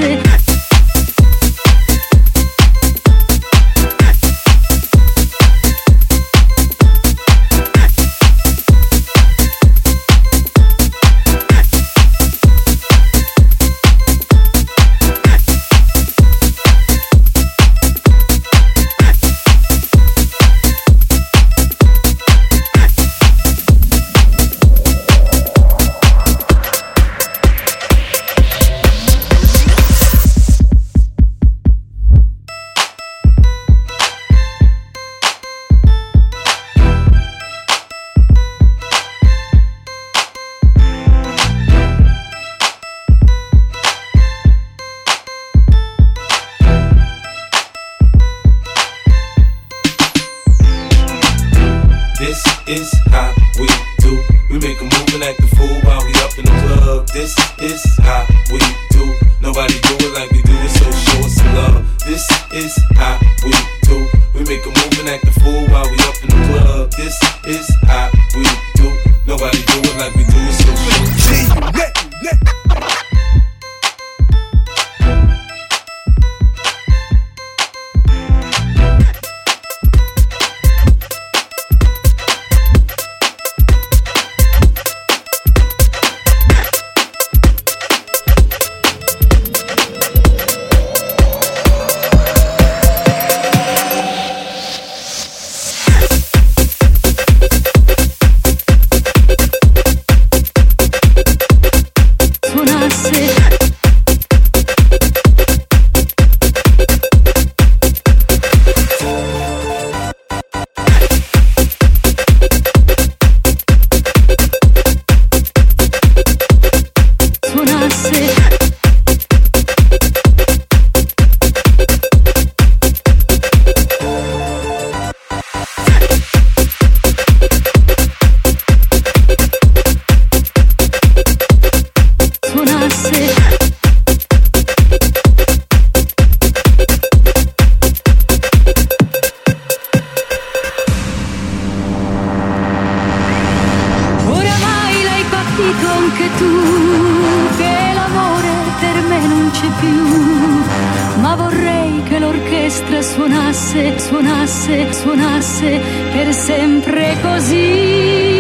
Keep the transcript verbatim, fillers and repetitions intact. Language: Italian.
suonasse. This is how we do. We make a move and act a fool while we up in the club. This is how we do. Nobody do it like we do it, so show us some love. This is how we do. We make a move and act a fool while we up in the club. This is how we do. Nobody do it like we do it, so show us some love. Anche tu che l'amore per me non c'è più, ma vorrei che l'orchestra suonasse, suonasse, suonasse per sempre così.